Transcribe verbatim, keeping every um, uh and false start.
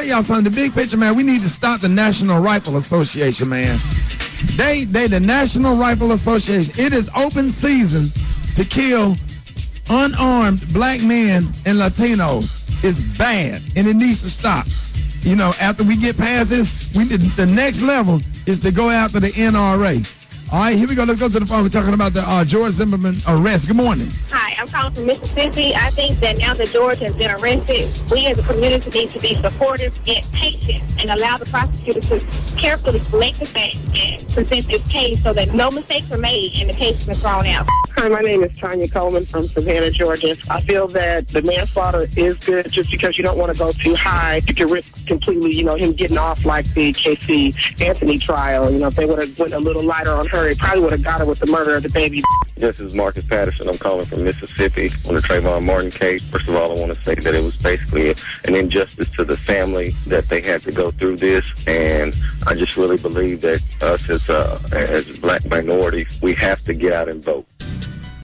tell y'all something. The big picture, man, we need to stop the National Rifle Association, man. They, they, the National Rifle Association. It is open season to kill unarmed black men and Latinos. It's bad, and it needs to stop. You know, after we get past this, we the next level is to go after the N R A. All right, here we go. Let's go to the phone. We're talking about the uh, George Zimmerman arrest. Good morning. Hi, I'm calling from Mississippi. I think that now that George has been arrested, we as a community need to be supportive and patient and allow the prosecutor to carefully select the facts and present this case so that no mistakes are made and the case is thrown out. Hi, my name is Tanya Coleman from Savannah, Georgia. I feel that the manslaughter is good just because you don't want to go too high. You can risk completely, you know, him getting off like the Casey Anthony trial. You know, if they would have went a little lighter on her, it probably would have got her with the murder of the baby. This is Marcus Patterson. I'm calling from Mississippi on the Trayvon Martin case. First of all, I want to say that it was basically a, an injustice to the family that they had to go through this, and I just really believe that us as uh, as black minorities, we have to get out and vote.